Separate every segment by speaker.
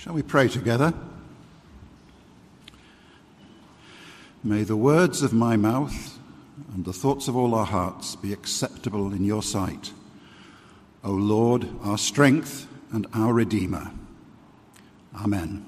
Speaker 1: Shall we pray together? May the words of my mouth and the thoughts of all our hearts be acceptable in your sight, O Lord, our strength and our Redeemer. Amen.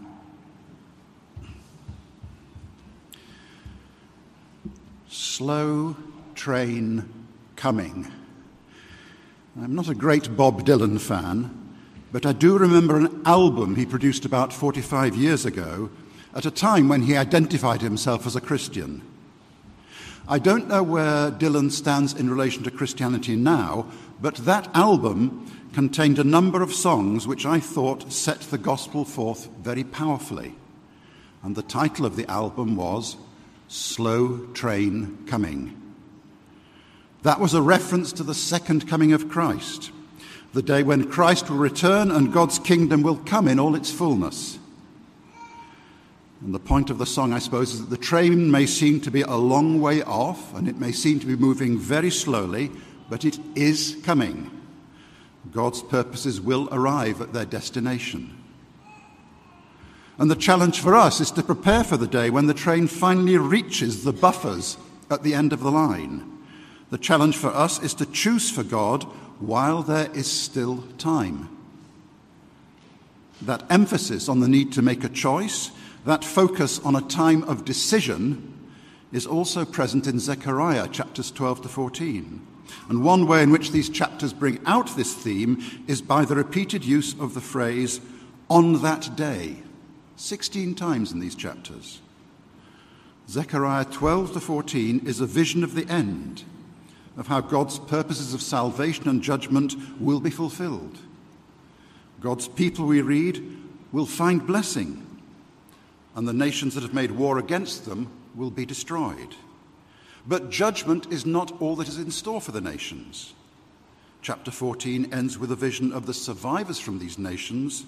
Speaker 1: Slow train coming. I'm not a great Bob Dylan fan, but I do remember an album he produced about 45 years ago at a time when he identified himself as a Christian. I don't know where Dylan stands in relation to Christianity now, but that album contained a number of songs which I thought set the gospel forth very powerfully. And the title of the album was Slow Train Coming. That was a reference to the second coming of Christ, the day when Christ will return and God's kingdom will come in all its fullness. And the point of the song, I suppose, is that the train may seem to be a long way off and it may seem to be moving very slowly, but it is coming. God's purposes will arrive at their destination. And the challenge for us is to prepare for the day when the train finally reaches the buffers at the end of the line. The challenge for us is to choose for God while there is still time. That emphasis on the need to make a choice, that focus on a time of decision, is also present in Zechariah chapters 12 to 14. And one way in which these chapters bring out this theme is by the repeated use of the phrase, on that day, 16 times in these chapters. Zechariah 12 to 14 is a vision of the end, of how God's purposes of salvation and judgment will be fulfilled. God's people, we read, will find blessing, and the nations that have made war against them will be destroyed. But judgment is not all that is in store for the nations. Chapter 14 ends with a vision of the survivors from these nations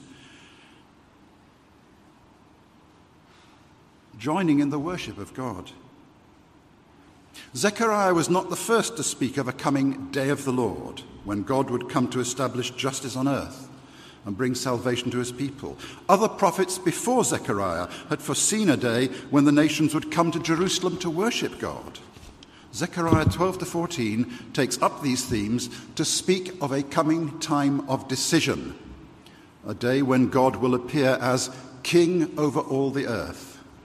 Speaker 1: joining in the worship of God. Zechariah was not the first to speak of a coming day of the Lord, when God would come to establish justice on earth and bring salvation to his people. Other prophets before Zechariah had foreseen a day when the nations would come to Jerusalem to worship God. Zechariah 12 to 14 takes up these themes to speak of a coming time of decision, a day when God will appear as king over all the earth.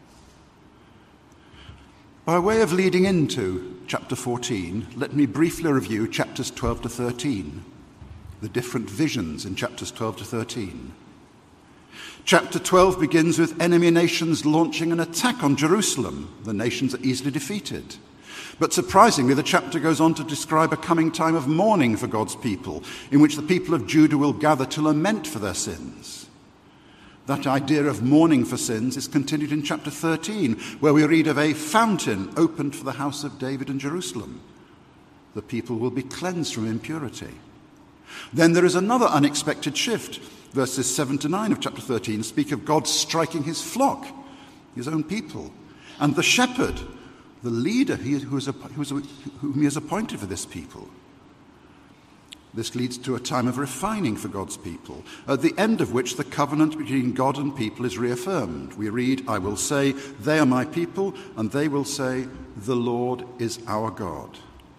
Speaker 1: By way of leading into chapter 14, let me briefly review chapters 12 to 13, the different visions in chapters 12 to 13. Chapter 12 begins with enemy nations launching an attack on Jerusalem. The nations are easily defeated. But surprisingly, the chapter goes on to describe a coming time of mourning for God's people, in which the people of Judah will gather to lament for their sins. That idea of mourning for sins is continued in chapter 13, where we read of a fountain opened for the house of David in Jerusalem. The people will be cleansed from impurity. Then there is another unexpected shift. Verses 7 to 9 of chapter 13 speak of God striking his flock, his own people, and the shepherd, the leader whom he has appointed for this people. This leads to a time of refining for God's people, at the end of which the covenant between God and people is reaffirmed. We read, I will say, they are my people, and they will say, the Lord is our God.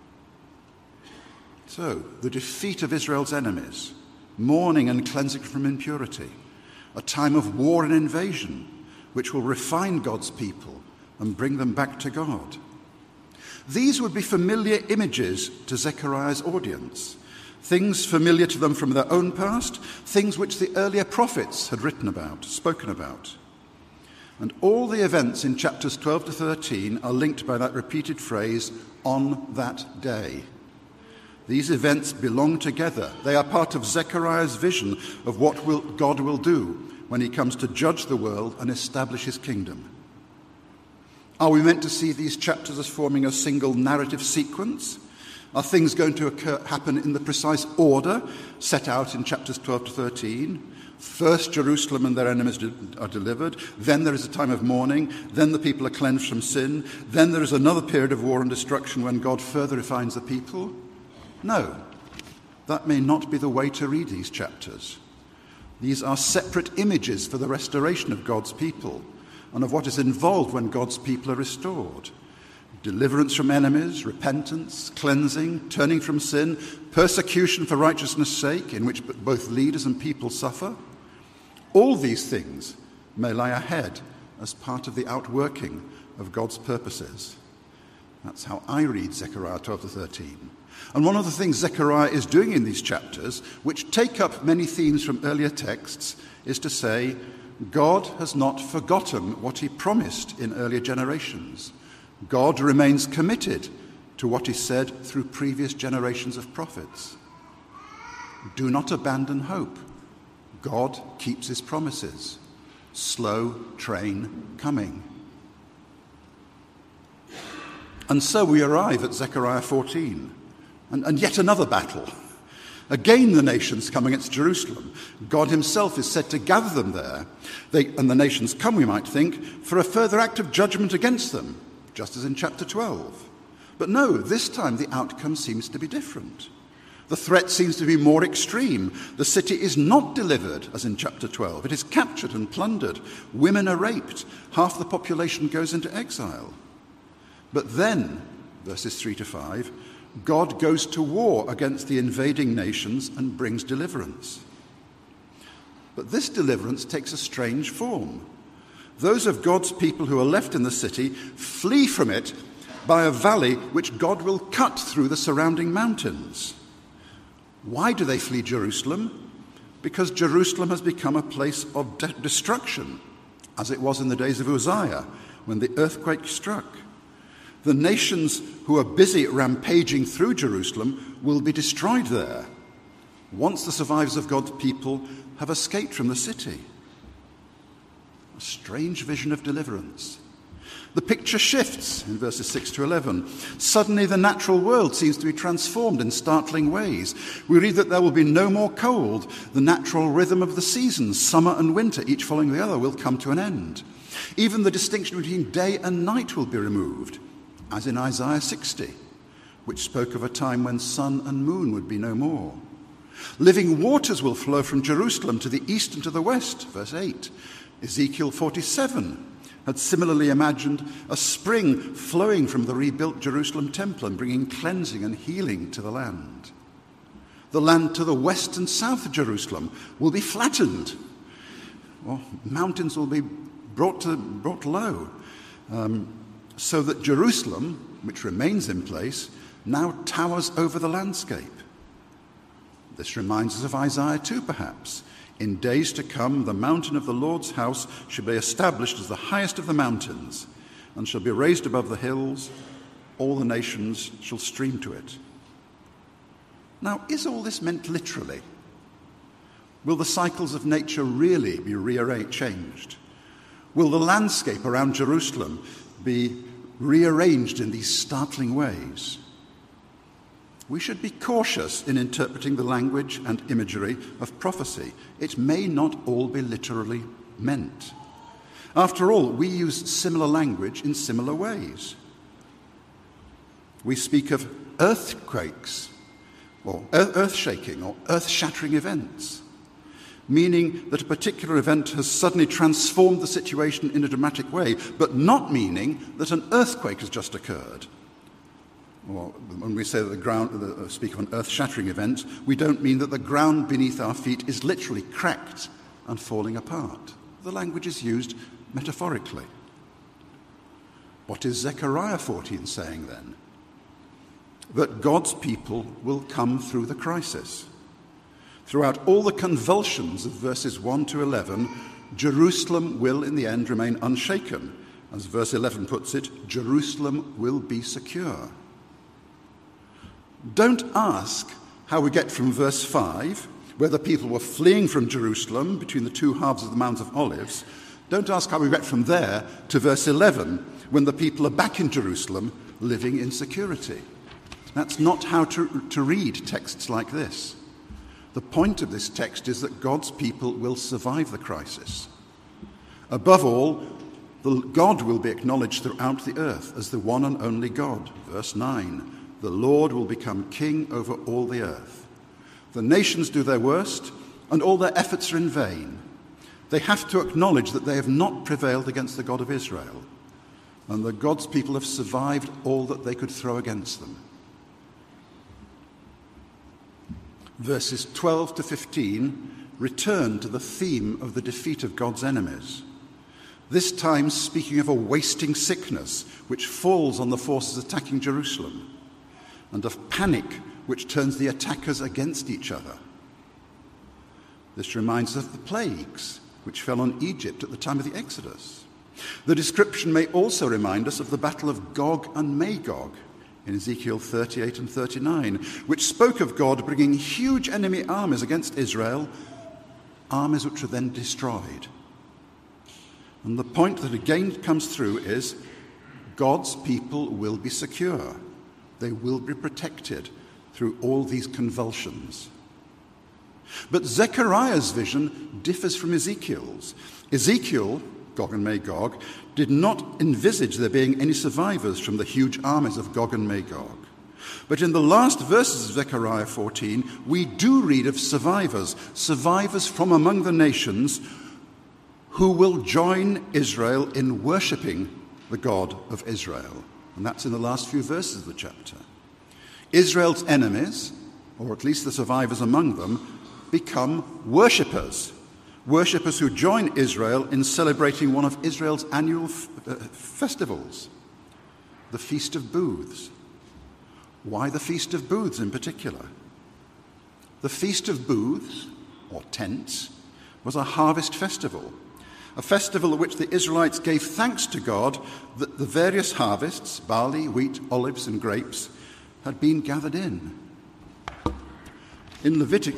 Speaker 1: So, the defeat of Israel's enemies, mourning and cleansing from impurity, a time of war and invasion, which will refine God's people and bring them back to God. These would be familiar images to Zechariah's audience, things familiar to them from their own past, things which the earlier prophets had written about, spoken about. And all the events in chapters 12 to 13 are linked by that repeated phrase, on that day. These events belong together. They are part of Zechariah's vision of what God will do when he comes to judge the world and establish his kingdom. Are we meant to see these chapters as forming a single narrative sequence? Are things going to happen in the precise order set out in chapters 12 to 13? First, Jerusalem and their enemies are delivered. Then there is a time of mourning. Then the people are cleansed from sin. Then there is another period of war and destruction when God further refines the people. No, that may not be the way to read these chapters. These are separate images for the restoration of God's people and of what is involved when God's people are restored. Deliverance from enemies, repentance, cleansing, turning from sin, persecution for righteousness' sake, in which both leaders and people suffer. All these things may lie ahead as part of the outworking of God's purposes. That's how I read Zechariah 12 to 13. And one of the things Zechariah is doing in these chapters, which take up many themes from earlier texts, is to say, God has not forgotten what he promised in earlier generations. God remains committed to what he said through previous generations of prophets. Do not abandon hope. God keeps his promises. Slow train coming. And so we arrive at Zechariah 14, and yet another battle. Again, the nations come against Jerusalem. God himself is said to gather them there. And the nations come, we might think, for a further act of judgment against them, just as in chapter 12. But no, this time the outcome seems to be different. The threat seems to be more extreme. The city is not delivered, as in chapter 12. It is captured and plundered. Women are raped. Half the population goes into exile. But then, verses 3 to 5, God goes to war against the invading nations and brings deliverance. But this deliverance takes a strange form. Those of God's people who are left in the city flee from it by a valley which God will cut through the surrounding mountains. Why do they flee Jerusalem? Because Jerusalem has become a place of destruction, as it was in the days of Uzziah, when the earthquake struck. The nations who are busy rampaging through Jerusalem will be destroyed there, once the survivors of God's people have escaped from the city. A strange vision of deliverance. The picture shifts in verses 6 to 11. Suddenly the natural world seems to be transformed in startling ways. We read that there will be no more cold. The natural rhythm of the seasons, summer and winter, each following the other, will come to an end. Even the distinction between day and night will be removed, as in Isaiah 60, which spoke of a time when sun and moon would be no more. Living waters will flow from Jerusalem to the east and to the west, verse 8. Ezekiel 47 had similarly imagined a spring flowing from the rebuilt Jerusalem temple and bringing cleansing and healing to the land. The land to the west and south of Jerusalem will be flattened. Well, mountains will be brought low, so that Jerusalem, which remains in place, now towers over the landscape. This reminds us of Isaiah 2, perhaps. In days to come, the mountain of the Lord's house shall be established as the highest of the mountains, and shall be raised above the hills. All the nations shall stream to it. Now, is all this meant literally? Will the cycles of nature really be changed? Will the landscape around Jerusalem be rearranged in these startling ways? We should be cautious in interpreting the language and imagery of prophecy. It may not all be literally meant. After all, we use similar language in similar ways. We speak of earthquakes, or earth-shaking, or earth-shattering events, meaning that a particular event has suddenly transformed the situation in a dramatic way, but not meaning that an earthquake has just occurred. Or when we say that speak of an earth-shattering event, we don't mean that the ground beneath our feet is literally cracked and falling apart. The language is used metaphorically. What is Zechariah 14 saying then? That God's people will come through the crisis. Throughout all the convulsions of verses 1 to 11, Jerusalem will in the end remain unshaken. As verse 11 puts it, Jerusalem will be secure. Don't ask how we get from verse 5, where the people were fleeing from Jerusalem between the two halves of the Mount of Olives. Don't ask how we get from there to verse 11, when the people are back in Jerusalem living in security. That's not how to read texts like this. The point of this text is that God's people will survive the crisis. Above all, God will be acknowledged throughout the earth as the one and only God. Verse 9. The Lord will become king over all the earth. The nations do their worst, and all their efforts are in vain. They have to acknowledge that they have not prevailed against the God of Israel, and that God's people have survived all that they could throw against them. Verses 12 to 15 return to the theme of the defeat of God's enemies, this time speaking of a wasting sickness which falls on the forces attacking Jerusalem, and of panic which turns the attackers against each other. This reminds us of the plagues which fell on Egypt at the time of the Exodus. The description may also remind us of the battle of Gog and Magog in Ezekiel 38 and 39, which spoke of God bringing huge enemy armies against Israel, armies which were then destroyed. And the point that again comes through is God's people will be secure. They will be protected through all these convulsions. But Zechariah's vision differs from Ezekiel's. Ezekiel, Gog and Magog, did not envisage there being any survivors from the huge armies of Gog and Magog. But in the last verses of Zechariah 14, we do read of survivors from among the nations who will join Israel in worshipping the God of Israel. And that's in the last few verses of the chapter. Israel's enemies, or at least the survivors among them, become worshippers who join Israel in celebrating one of Israel's annual festivals, the Feast of Booths. Why the Feast of Booths in particular? The Feast of Booths, or tents, was a harvest festival, a festival at which the Israelites gave thanks to God that the various harvests, barley, wheat, olives, and grapes, had been gathered in. In Leviticus,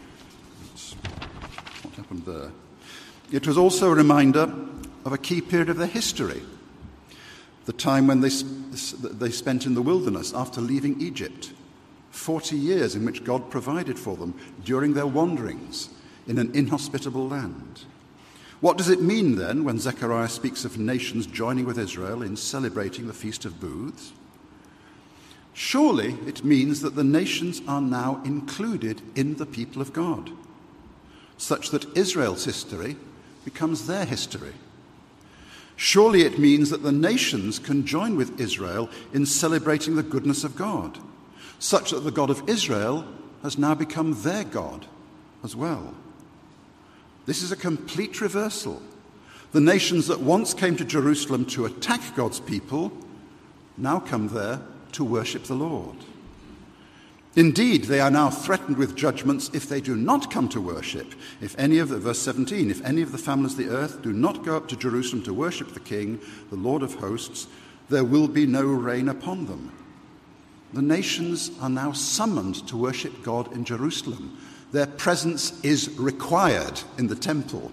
Speaker 1: what happened there? It was also a reminder of a key period of their history, the time when they spent in the wilderness after leaving Egypt, 40 years in which God provided for them during their wanderings in an inhospitable land. What does it mean then when Zechariah speaks of nations joining with Israel in celebrating the Feast of Booths? Surely it means that the nations are now included in the people of God, such that Israel's history becomes their history. Surely it means that the nations can join with Israel in celebrating the goodness of God, such that the God of Israel has now become their God as well. This is a complete reversal. The nations that once came to Jerusalem to attack God's people now come there to worship the Lord. Indeed, they are now threatened with judgments if they do not come to worship. Verse 17, if any of the families of the earth do not go up to Jerusalem to worship the King, the Lord of hosts, there will be no rain upon them. The nations are now summoned to worship God in Jerusalem. Their presence is required in the temple.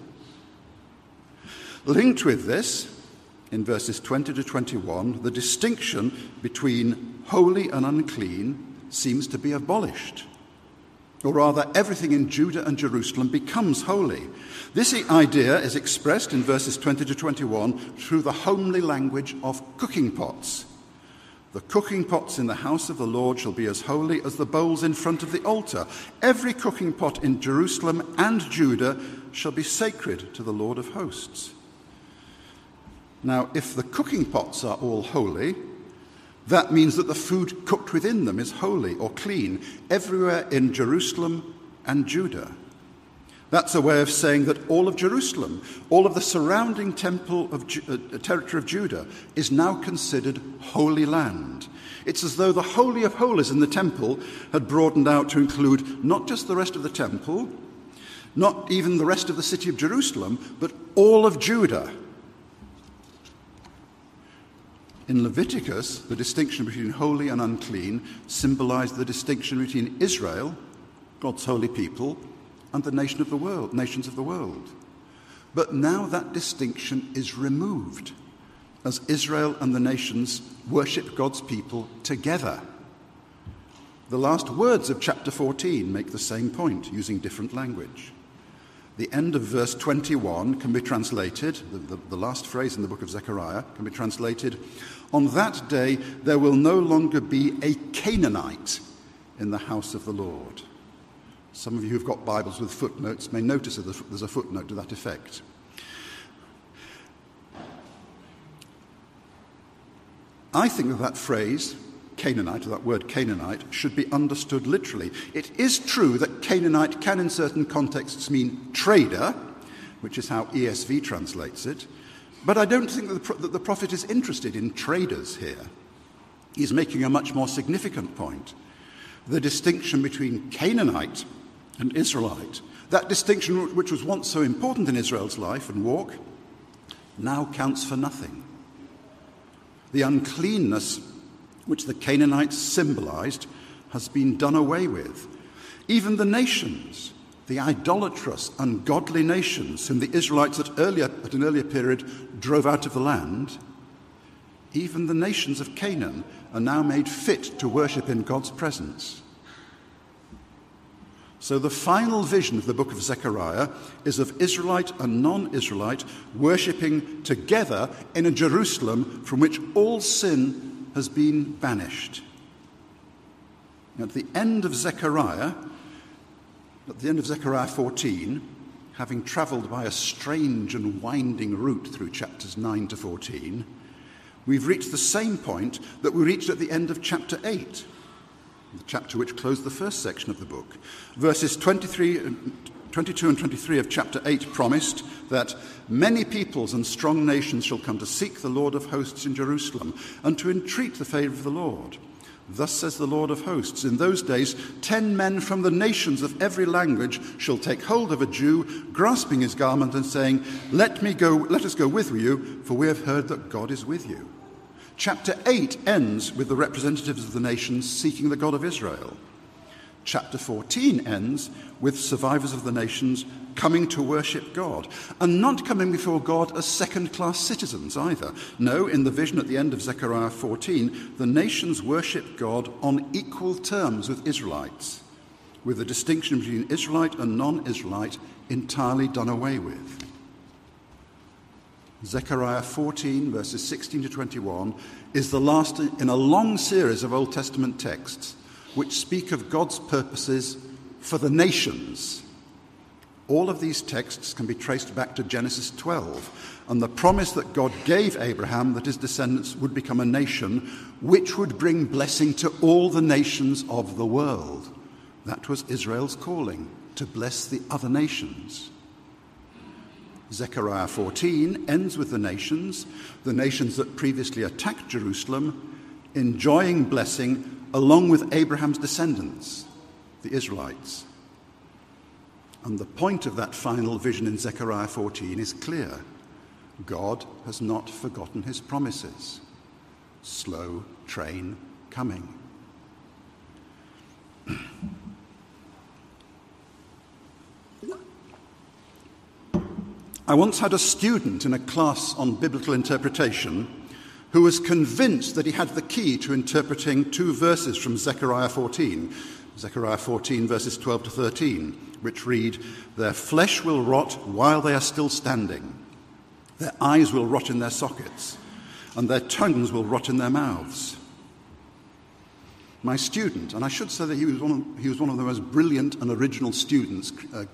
Speaker 1: Linked with this, in verses 20 to 21, the distinction between holy and unclean seems to be abolished. Or rather, everything in Judah and Jerusalem becomes holy. This idea is expressed in verses 20 to 21 through the homely language of cooking pots. The cooking pots in the house of the Lord shall be as holy as the bowls in front of the altar. Every cooking pot in Jerusalem and Judah shall be sacred to the Lord of hosts. Now, if the cooking pots are all holy, that means that the food cooked within them is holy or clean everywhere in Jerusalem and Judah. That's a way of saying that all of Jerusalem, all of the surrounding territory of Judah, is now considered holy land. It's as though the Holy of Holies in the temple had broadened out to include not just the rest of the temple, not even the rest of the city of Jerusalem, but all of Judah. In Leviticus, the distinction between holy and unclean symbolized the distinction between Israel, God's holy people, and the nations of the world. But now that distinction is removed as Israel and the nations worship God's people together. The last words of chapter 14 make the same point, using different language. The end of verse 21 can be translated, the last phrase in the book of Zechariah can be translated, "On that day there will no longer be a Canaanite in the house of the Lord." Some of you who've got Bibles with footnotes may notice that there's a footnote to that effect. I think that phrase, Canaanite, or that word Canaanite, should be understood literally. It is true that Canaanite can in certain contexts mean trader, which is how ESV translates it, but I don't think that the prophet is interested in traders here. He's making a much more significant point. The distinction between Canaanite and Israelite, that distinction which was once so important in Israel's life and walk, now counts for nothing. The uncleanness which the Canaanites symbolized has been done away with. Even the nations, the idolatrous, ungodly nations whom the Israelites at an earlier period drove out of the land, even the nations of Canaan are now made fit to worship in God's presence. So the final vision of the book of Zechariah is of Israelite and non-Israelite worshipping together in a Jerusalem from which all sin has been banished. At the end of Zechariah 14, having travelled by a strange and winding route through chapters 9 to 14, we've reached the same point that we reached at the end of chapter 8, the chapter which closed the first section of the book. Verses 22 and 23 of chapter 8 promised that many peoples and strong nations shall come to seek the Lord of hosts in Jerusalem and to entreat the favour of the Lord. Thus says the Lord of hosts, in those days 10 men from the nations of every language shall take hold of a Jew, grasping his garment and saying, let us go with you, for we have heard that God is with you. Chapter 8 ends with the representatives of the nations seeking the God of Israel. Chapter 14 ends with survivors of the nations coming to worship God, and not coming before God as second-class citizens either. No, in the vision at the end of Zechariah 14, the nations worship God on equal terms with Israelites, with the distinction between Israelite and non-Israelite entirely done away with. Zechariah 14, verses 16 to 21, is the last in a long series of Old Testament texts which speak of God's purposes for the nations. All of these texts can be traced back to Genesis 12 and the promise that God gave Abraham that his descendants would become a nation which would bring blessing to all the nations of the world. That was Israel's calling, to bless the other nations. Zechariah 14 ends with the nations that previously attacked Jerusalem, enjoying blessing along with Abraham's descendants, the Israelites. And the point of that final vision in Zechariah 14 is clear. God has not forgotten his promises. Slow train coming. I once had a student in a class on biblical interpretation who was convinced that he had the key to interpreting two verses from Zechariah 14, verses 12 to 13, which read, their flesh will rot while they are still standing, their eyes will rot in their sockets, and their tongues will rot in their mouths. My student, and I should say that he was one of the most brilliant and original students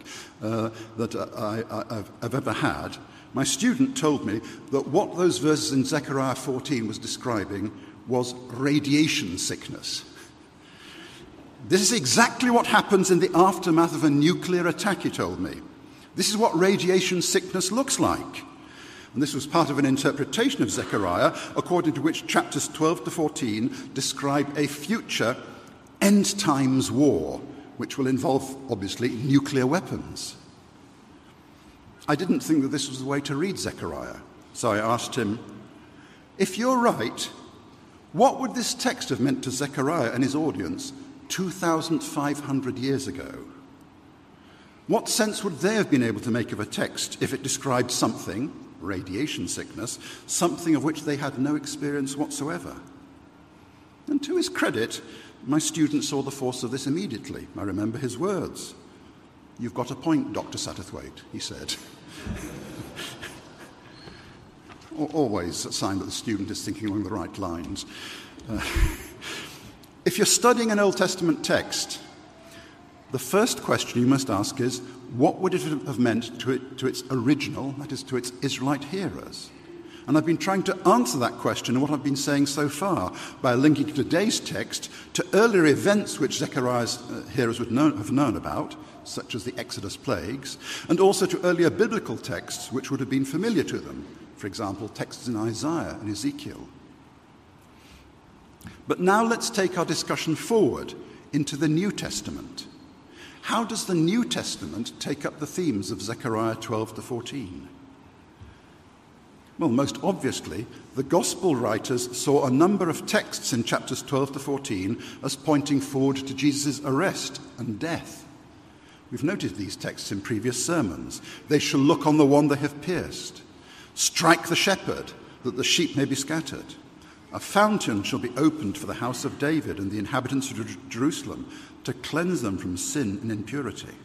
Speaker 1: that I've ever had. My student told me that what those verses in Zechariah 14 was describing was radiation sickness. This is exactly what happens in the aftermath of a nuclear attack, he told me. This is what radiation sickness looks like. And this was part of an interpretation of Zechariah, according to which chapters 12 to 14 describe a future end times war, which will involve, obviously, nuclear weapons. I didn't think that this was the way to read Zechariah, so I asked him, if you're right, what would this text have meant to Zechariah and his audience 2,500 years ago? What sense would they have been able to make of a text if it described something, radiation sickness, something of which they had no experience whatsoever? And to his credit, my student saw the force of this immediately. I remember his words. You've got a point, Dr. Satterthwaite, he said. Always a sign that the student is thinking along the right lines. If you're studying an Old Testament text, The first question you must ask is, what would it have meant to its original, that is, to its Israelite hearers? And I've been trying to answer that question in what I've been saying so far by linking today's text to earlier events which Zechariah's hearers would have known about, such as the Exodus plagues, and also to earlier biblical texts which would have been familiar to them, for example, texts in Isaiah and Ezekiel. But now let's take our discussion forward into the New Testament. How does the New Testament take up the themes of Zechariah 12 to 14? Well, most obviously, the Gospel writers saw a number of texts in chapters 12 to 14 as pointing forward to Jesus' arrest and death. We've noted these texts in previous sermons. They shall look on the one they have pierced. Strike the shepherd, that the sheep may be scattered. A fountain shall be opened for the house of David and the inhabitants of Jerusalem, to cleanse them from sin and impurity.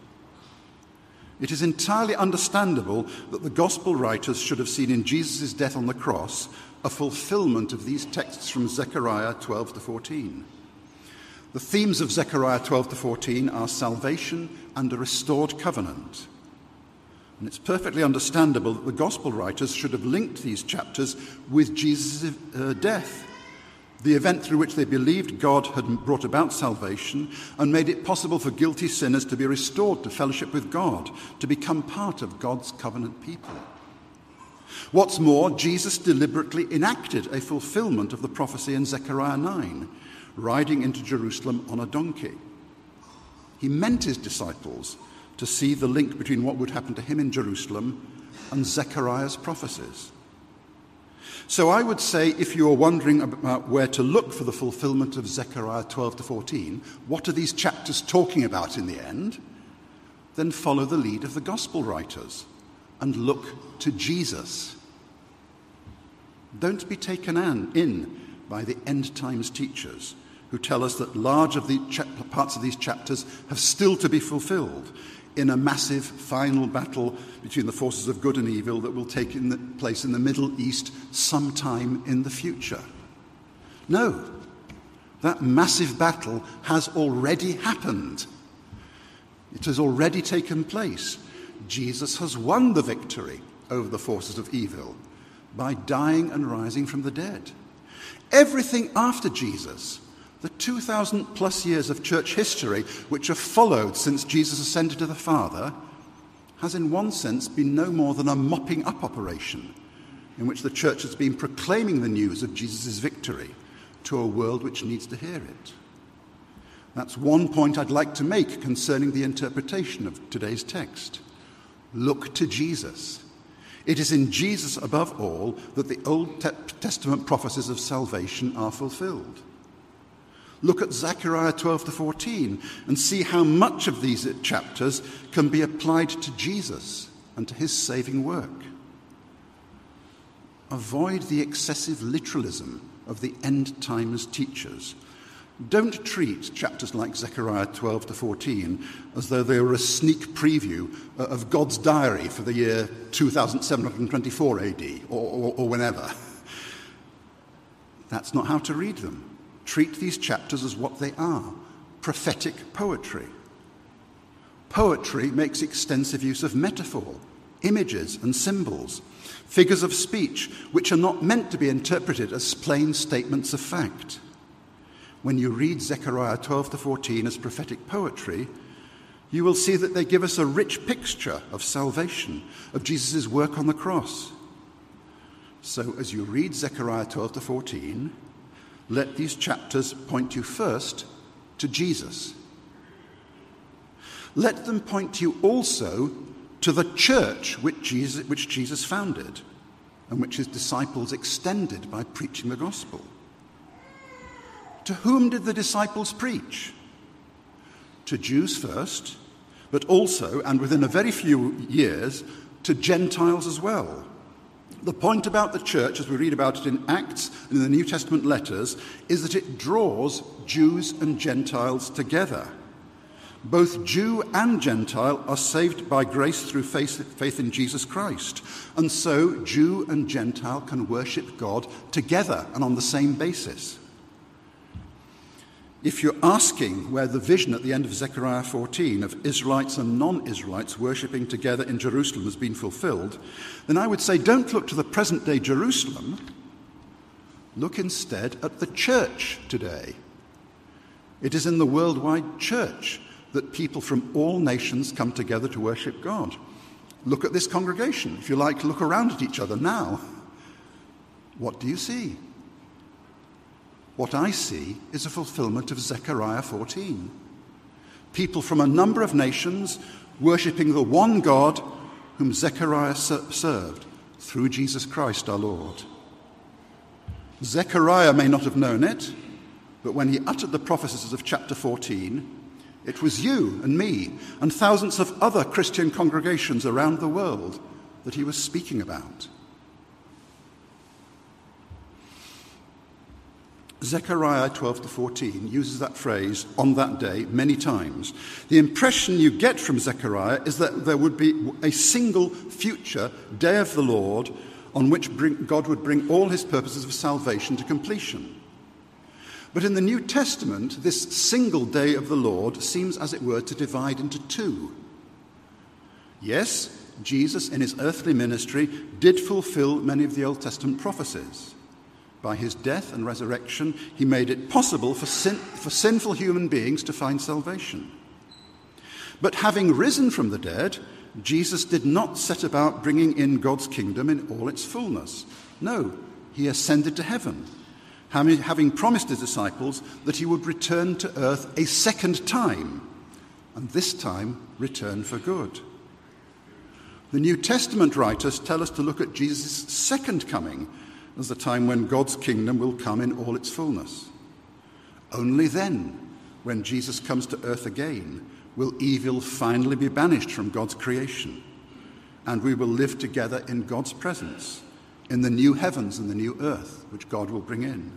Speaker 1: It is entirely understandable that the Gospel writers should have seen in Jesus' death on the cross a fulfillment of these texts from Zechariah 12 to 14. The themes of Zechariah 12 to 14 are salvation and a restored covenant. And it's perfectly understandable that the Gospel writers should have linked these chapters with Jesus' death, the event through which they believed God had brought about salvation and made it possible for guilty sinners to be restored to fellowship with God, to become part of God's covenant people. What's more, Jesus deliberately enacted a fulfillment of the prophecy in Zechariah 9, riding into Jerusalem on a donkey. He meant his disciples to see the link between what would happen to him in Jerusalem and Zechariah's prophecies. So I would say, if you are wondering about where to look for the fulfillment of Zechariah 12 to 14, what are these chapters talking about in the end? Then follow the lead of the Gospel writers and look to Jesus. Don't be taken in by the end times teachers who tell us that large of the parts of these chapters have still to be fulfilled in a massive final battle between the forces of good and evil that will take place in the Middle East sometime in the future. No, that massive battle has already happened. It has already taken place. Jesus has won the victory over the forces of evil by dying and rising from the dead. Everything after Jesus, the 2,000 plus years of church history which have followed since Jesus ascended to the Father, has in one sense been no more than a mopping up operation in which the church has been proclaiming the news of Jesus' victory to a world which needs to hear it. That's one point I'd like to make concerning the interpretation of today's text. Look to Jesus. It is in Jesus above all that the Old Testament prophecies of salvation are fulfilled. Look at Zechariah 12 to 14 and see how much of these chapters can be applied to Jesus and to his saving work. Avoid the excessive literalism of the end times teachers. Don't treat chapters like Zechariah 12 to 14 as though they were a sneak preview of God's diary for the year 2724 AD or whenever. That's not how to read them. Treat these chapters as what they are, prophetic poetry. Poetry makes extensive use of metaphor, images and symbols, figures of speech which are not meant to be interpreted as plain statements of fact. When you read Zechariah 12 to 14 as prophetic poetry, you will see that they give us a rich picture of salvation, of Jesus' work on the cross. So as you read Zechariah 12 to 14, let these chapters point you first to Jesus. Let them point you also to the church which Jesus founded and which his disciples extended by preaching the gospel. To whom did the disciples preach? To Jews first, but also, and within a very few years, to Gentiles as well. The point about the church, as we read about it in Acts and in the New Testament letters, is that it draws Jews and Gentiles together. Both Jew and Gentile are saved by grace through faith in Jesus Christ. And so Jew and Gentile can worship God together and on the same basis. If you're asking where the vision at the end of Zechariah 14 of Israelites and non-Israelites worshipping together in Jerusalem has been fulfilled, then I would say don't look to the present-day Jerusalem. Look instead at the church today. It is in the worldwide church that people from all nations come together to worship God. Look at this congregation. If you like, look around at each other now. What do you see? What I see is a fulfillment of Zechariah 14. People from a number of nations worshipping the one God whom Zechariah served through Jesus Christ our Lord. Zechariah may not have known it, but when he uttered the prophecies of chapter 14, it was you and me and thousands of other Christian congregations around the world that he was speaking about. Zechariah 12-14 uses that phrase, on that day, many times. The impression you get from Zechariah is that there would be a single future day of the Lord on which God would bring all his purposes of salvation to completion. But in the New Testament, this single day of the Lord seems, as it were, to divide into two. Yes, Jesus, in his earthly ministry, did fulfill many of the Old Testament prophecies. By his death and resurrection, he made it possible for sinful human beings to find salvation. But having risen from the dead, Jesus did not set about bringing in God's kingdom in all its fullness. No, he ascended to heaven, having promised his disciples that he would return to earth a second time, and this time return for good. The New Testament writers tell us to look at Jesus' second coming as the time when God's kingdom will come in all its fullness. Only then, when Jesus comes to earth again, will evil finally be banished from God's creation, and we will live together in God's presence, in the new heavens and the new earth, which God will bring in.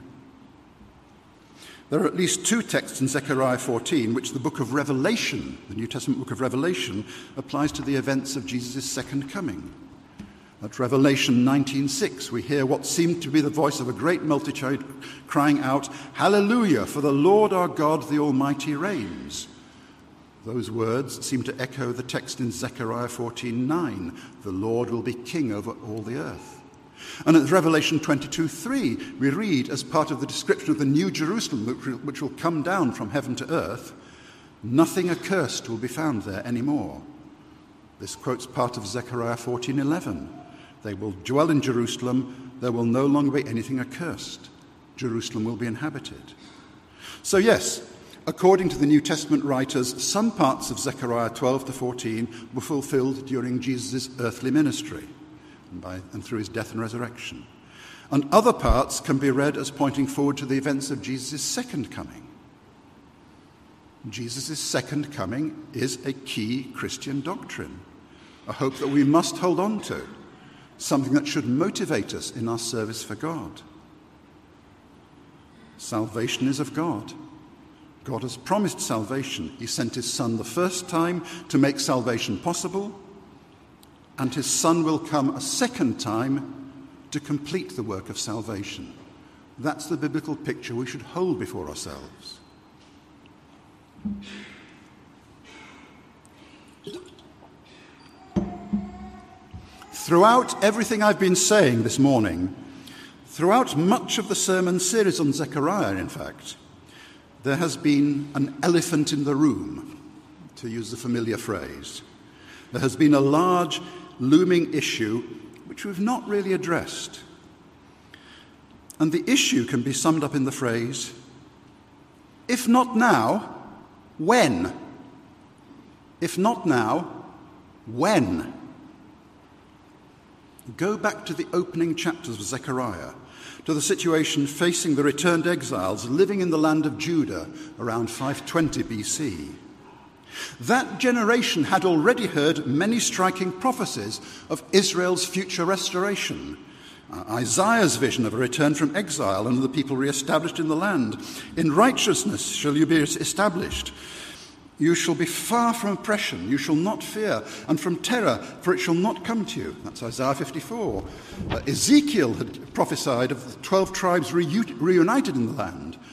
Speaker 1: There are at least two texts in Zechariah 14 which the book of Revelation, the New Testament book of Revelation, applies to the events of Jesus' second coming. At Revelation 19:6, we hear what seemed to be the voice of a great multitude crying out, "Hallelujah, for the Lord our God, the Almighty reigns." Those words seem to echo the text in Zechariah 14:9, "The Lord will be king over all the earth." And at Revelation 22:3, we read, as part of the description of the New Jerusalem which will come down from heaven to earth, "Nothing accursed will be found there anymore." This quotes part of Zechariah 14:11. They will dwell in Jerusalem. There will no longer be anything accursed. Jerusalem will be inhabited. So yes, according to the New Testament writers, some parts of Zechariah 12-14 were fulfilled during Jesus' earthly ministry and through his death and resurrection. And other parts can be read as pointing forward to the events of Jesus' second coming. Jesus' second coming is a key Christian doctrine, a hope that we must hold on to, something that should motivate us in our service for God. Salvation is of God. God has promised salvation. He sent his Son the first time to make salvation possible, and his Son will come a second time to complete the work of salvation. That's the biblical picture we should hold before ourselves. Throughout everything I've been saying this morning, throughout much of the sermon series on Zechariah, in fact, there has been an elephant in the room, to use the familiar phrase. There has been a large, looming issue which we've not really addressed. And the issue can be summed up in the phrase, if not now, when? If not now, when? Go back to the opening chapters of Zechariah, to the situation facing the returned exiles living in the land of Judah around 520 BC. That generation had already heard many striking prophecies of Israel's future restoration. Isaiah's vision of a return from exile and the people re-established in the land. In righteousness shall you be established. You shall be far from oppression, you shall not fear, and from terror, for it shall not come to you. That's Isaiah 54. Ezekiel had prophesied of the 12 tribes reunited in the land,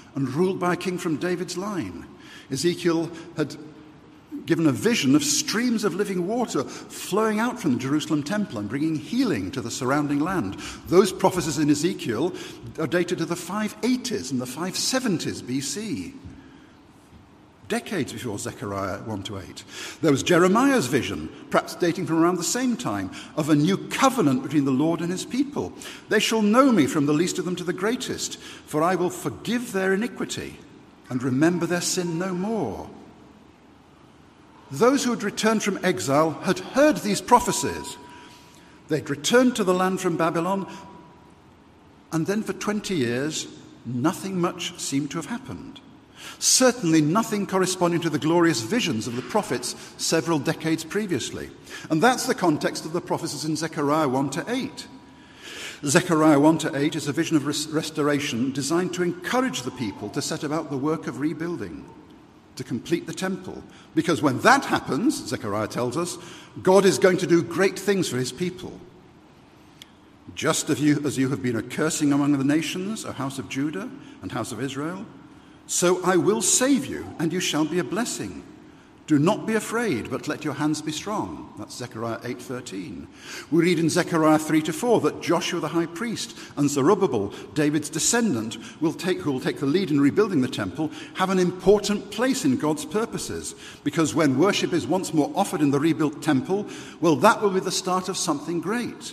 Speaker 1: and ruled by a king from David's line. Ezekiel had given a vision of streams of living water flowing out from the Jerusalem temple and bringing healing to the surrounding land. Those prophecies in Ezekiel are dated to the 580s and the 570s BC, decades before Zechariah 1-8. There was Jeremiah's vision, perhaps dating from around the same time, of a new covenant between the Lord and his people. They shall know me from the least of them to the greatest, for I will forgive their iniquity and remember their sin no more. Those who had returned from exile had heard these prophecies. They'd returned to the land from Babylon, and then for 20 years, nothing much seemed to have happened. Certainly nothing corresponding to the glorious visions of the prophets several decades previously. And that's the context of the prophecies in Zechariah 1-8. Zechariah 1-8 is a vision of restoration designed to encourage the people to set about the work of rebuilding, to complete the temple. Because when that happens, Zechariah tells us, God is going to do great things for his people. Just as you have been a cursing among the nations, O house of Judah and house of Israel, so I will save you, and you shall be a blessing. Do not be afraid, but let your hands be strong. That's Zechariah 8:13. We read in Zechariah 3-4 that Joshua the high priest and Zerubbabel, David's descendant, who will take the lead in rebuilding the temple, have an important place in God's purposes. Because when worship is once more offered in the rebuilt temple, well, that will be the start of something great.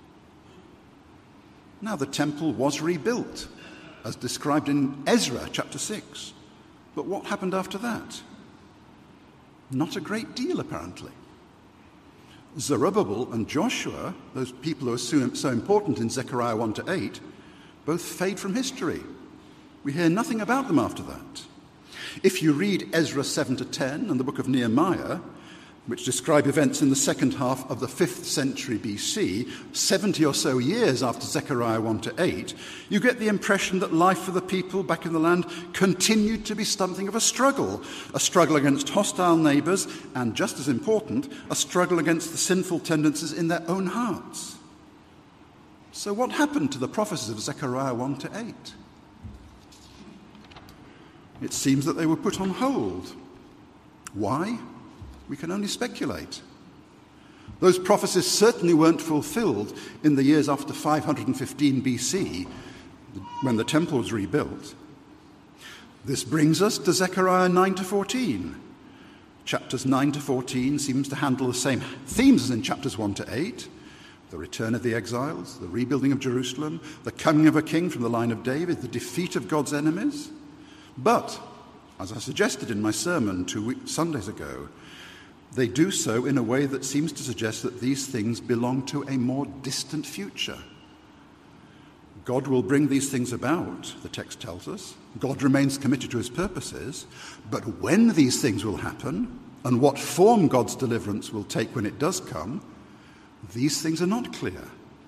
Speaker 1: Now, the temple was rebuilt, as described in Ezra chapter 6. But what happened after that? Not a great deal, apparently. Zerubbabel and Joshua, those people who are so important in Zechariah 1-8, both fade from history. We hear nothing about them after that. If you read Ezra 7-10 and the book of Nehemiah, which describe events in the second half of the 5th century BC, 70 or so years after Zechariah 1-8, you get the impression that life for the people back in the land continued to be something of a struggle against hostile neighbors, and just as important, a struggle against the sinful tendencies in their own hearts. So what happened to the prophecies of Zechariah 1-8? It seems that they were put on hold. Why? We can only speculate. Those prophecies certainly weren't fulfilled in the years after 515 BC, when the temple was rebuilt. This brings us to Zechariah 9-14. Chapters 9-14 seems to handle the same themes as in chapters 1-8. The return of the exiles, the rebuilding of Jerusalem, the coming of a king from the line of David, the defeat of God's enemies. But, as I suggested in my sermon 2 Sundays ago, they do so in a way that seems to suggest that these things belong to a more distant future. God will bring these things about, the text tells us. God remains committed to his purposes. But when these things will happen, and what form God's deliverance will take when it does come, these things are not clear.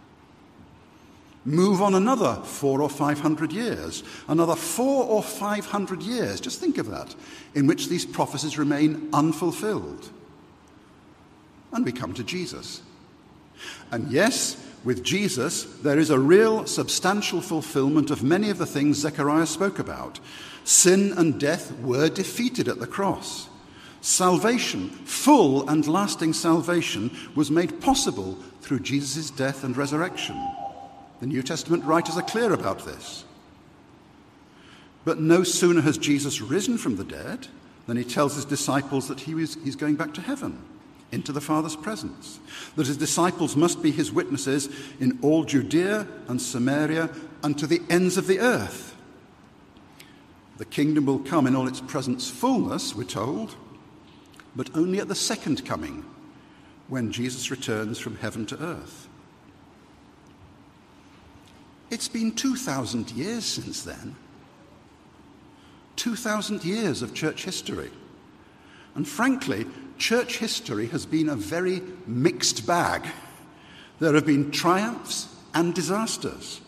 Speaker 1: Move on another 400 or 500 years, another 400 or 500 years, just think of that, in which these prophecies remain unfulfilled. And we come to Jesus. And yes, with Jesus, there is a real substantial fulfillment of many of the things Zechariah spoke about. Sin and death were defeated at the cross. Salvation, full and lasting salvation, was made possible through Jesus' death and resurrection. The New Testament writers are clear about this. But no sooner has Jesus risen from the dead than he tells his disciples that he's going back to heaven, into the Father's presence, that his disciples must be his witnesses in all Judea and Samaria and to the ends of the earth. The kingdom will come in all its present fullness, we're told, but only at the second coming, when Jesus returns from heaven to earth. It's been 2,000 years since then. 2,000 years of church history. And frankly, church history has been a very mixed bag. There have been triumphs and disasters,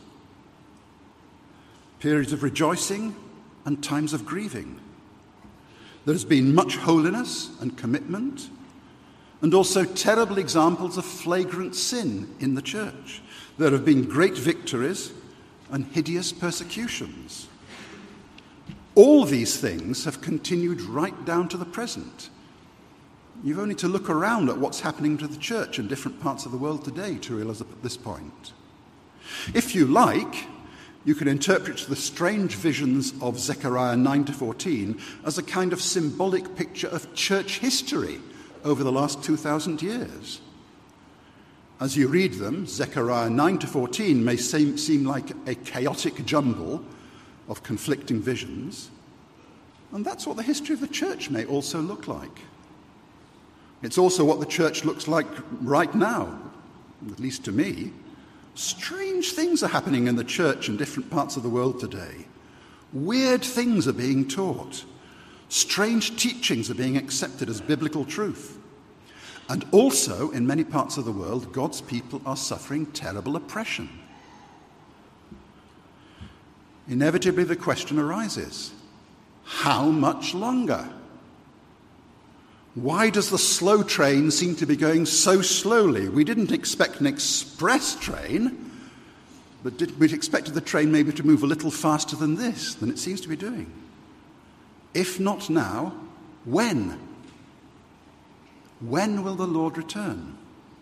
Speaker 1: periods of rejoicing and times of grieving. There has been much holiness and commitment, and also terrible examples of flagrant sin in the church. There have been great victories and hideous persecutions. All these things have continued right down to the present. You've only to look around at what's happening to the church in different parts of the world today to realize this point. If you like, you can interpret the strange visions of Zechariah 9-14 as a kind of symbolic picture of church history over the last 2,000 years. As you read them, Zechariah 9-14 may seem like a chaotic jumble of conflicting visions, and that's what the history of the church may also look like. It's also what the church looks like right now, at least to me. Strange things are happening in the church in different parts of the world today. Weird things are being taught. Strange teachings are being accepted as biblical truth. And also, in many parts of the world, God's people are suffering terrible oppression. Inevitably, the question arises, how much longer? Why does the slow train seem to be going so slowly? We didn't expect an express train, but we'd expected the train maybe to move a little faster than this, than it seems to be doing. If not now, when? When will the Lord return?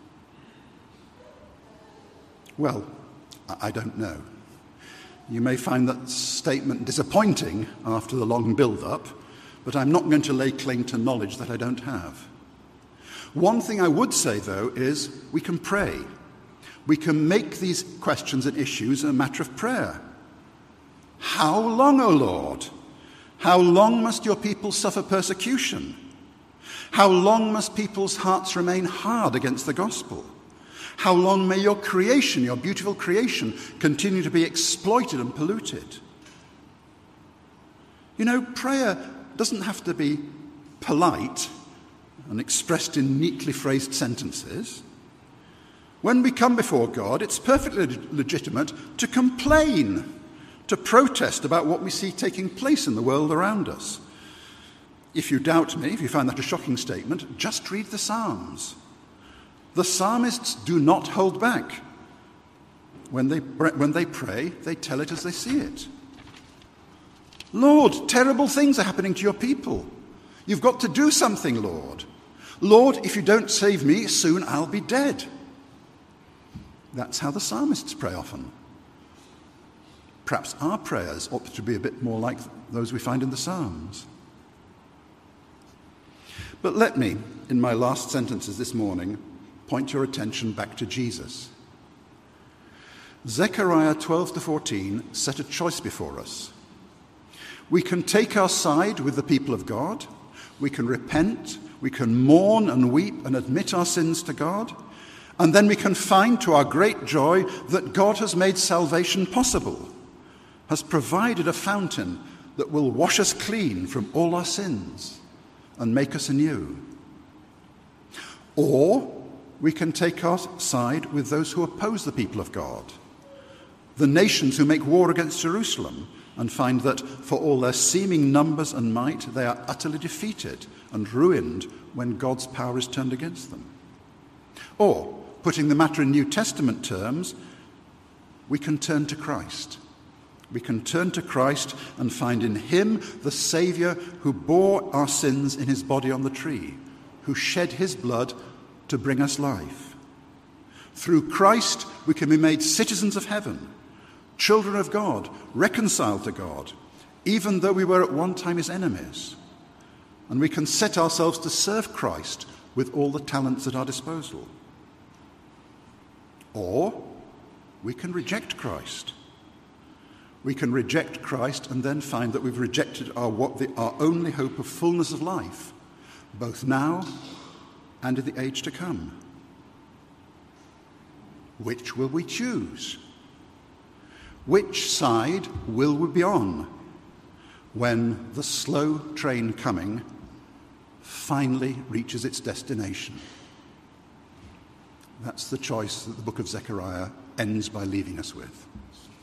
Speaker 1: Well, I don't know. You may find that statement disappointing after the long build-up, but I'm not going to lay claim to knowledge that I don't have. One thing I would say, though, is we can pray. We can make these questions and issues a matter of prayer. How long, O Lord? How long must your people suffer persecution? How long must people's hearts remain hard against the gospel? How long may your creation, your beautiful creation, continue to be exploited and polluted? You know, prayer doesn't have to be polite and expressed in neatly phrased sentences. When we come before God, it's perfectly legitimate to complain, to protest about what we see taking place in the world around us. If you doubt me, if you find that a shocking statement, just read the Psalms. The psalmists do not hold back. When they pray, they tell it as they see it. Lord, terrible things are happening to your people. You've got to do something, Lord. Lord, if you don't save me, soon I'll be dead. That's how the psalmists pray often. Perhaps our prayers ought to be a bit more like those we find in the Psalms. But let me, in my last sentences this morning, point your attention back to Jesus. Zechariah 12-14 set a choice before us. We can take our side with the people of God. We can repent. We can mourn and weep and admit our sins to God. And then we can find to our great joy that God has made salvation possible, has provided a fountain that will wash us clean from all our sins and make us anew. Or we can take our side with those who oppose the people of God, the nations who make war against Jerusalem, and find that for all their seeming numbers and might, they are utterly defeated and ruined when God's power is turned against them. Or, putting the matter in New Testament terms, we can turn to Christ. We can turn to Christ and find in him the Saviour who bore our sins in his body on the tree, who shed his blood to bring us life. Through Christ, we can be made citizens of heaven, children of God, reconciled to God, even though we were at one time his enemies. And we can set ourselves to serve Christ with all the talents at our disposal. Or we can reject Christ. We can reject Christ and then find that we've rejected our only hope of fullness of life, both now and in the age to come. Which will we choose? Which side will we be on when the slow train coming finally reaches its destination? That's the choice that the book of Zechariah ends by leaving us with.